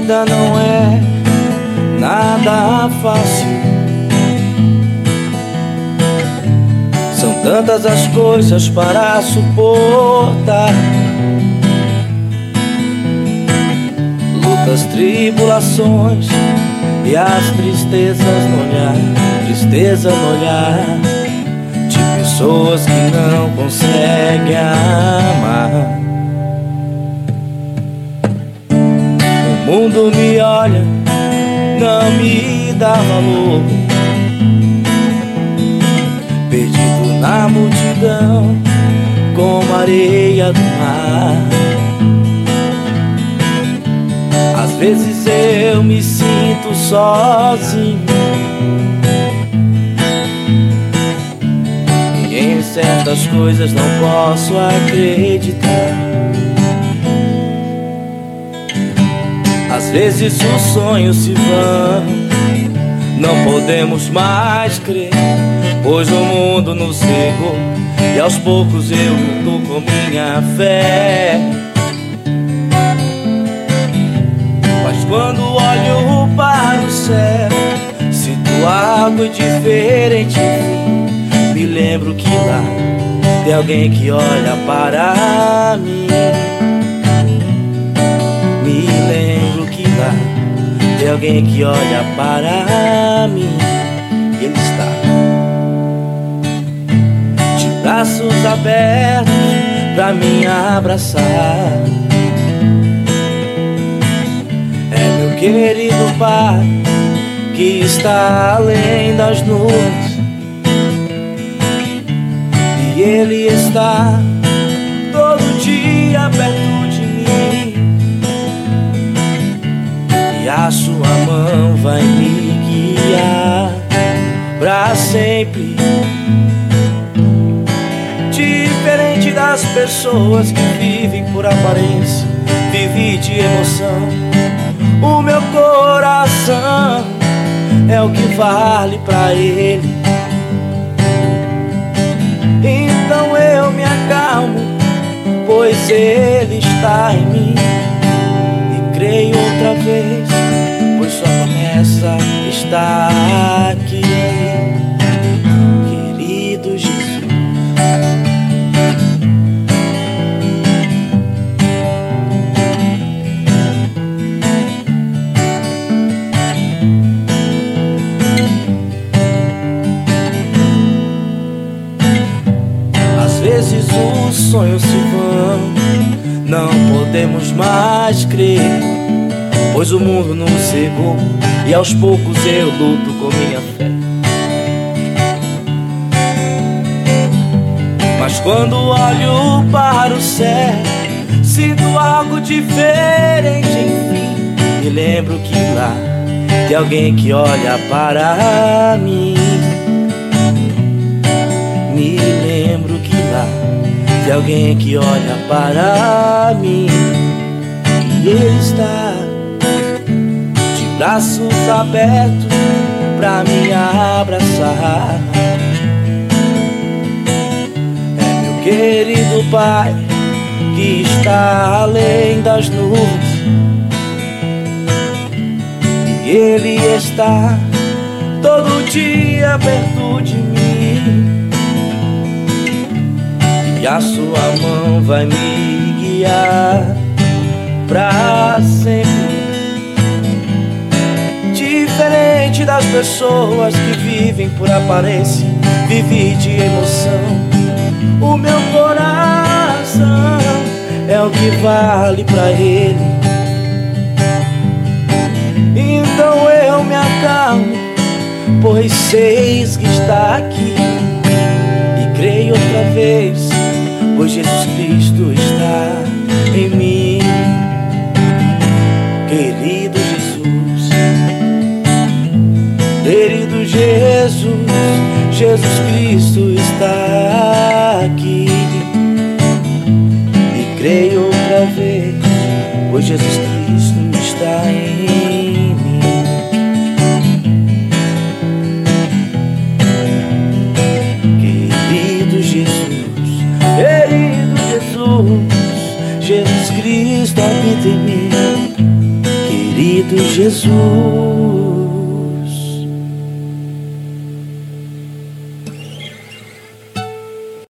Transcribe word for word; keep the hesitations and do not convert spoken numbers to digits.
vida não é nada fácil. São tantas as coisas para suportar, lutas, tribulações e as tristezas no olhar, tristeza no olhar de pessoas que não conseguem amar. O mundo me olha, não me dá valor, perdido na multidão como areia do mar. Às vezes eu me sinto sozinho, e em certas coisas não posso acreditar. Às vezes os sonhos se vão, não podemos mais crer, pois o mundo nos cegou e aos poucos eu luto com minha fé. Mas quando olho para o céu, sinto algo diferente. Me lembro que lá tem alguém que olha para mim. Me lembro que lá tem alguém que olha para mim, e Ele está de braços abertos pra me abraçar. É meu querido Pai que está além das nuvens, e Ele está todo dia perto de mim, e a sua mão vai me guiar pra sempre. Diferente das pessoas que vivem por aparência, vive de emoção. O meu coração é o que vale pra Ele. Então eu me acalmo, pois Ele está em mim, e creio outra vez, pois sua promessa está aqui. Querido Jesus, às vezes os sonhos se vão, não podemos mais crer, pois o mundo nos cegou e aos poucos eu luto com minha fé. Mas quando olho para o céu, sinto algo diferente, enfim. Me lembro que lá tem alguém que olha para mim. Me lembro que lá tem alguém que olha para mim, e Ele está de braços abertos pra me abraçar. É meu querido Pai que está além das nuvens, e Ele está todo dia perto de mim, e a sua mão vai me guiar pra sempre. Diferente das pessoas que vivem por aparência, vive de emoção. O meu coração é o que vale pra Ele. Então eu me acalmo, pois sei que está aqui, e creio outra vez, pois Jesus Cristo está em mim. Querido Jesus, querido Jesus, Jesus Cristo está aqui, e creio outra vez, pois Jesus Cristo está em mim. Querido Jesus, querido Jesus, Jesus Cristo habita em mim. Querido querido Jesus.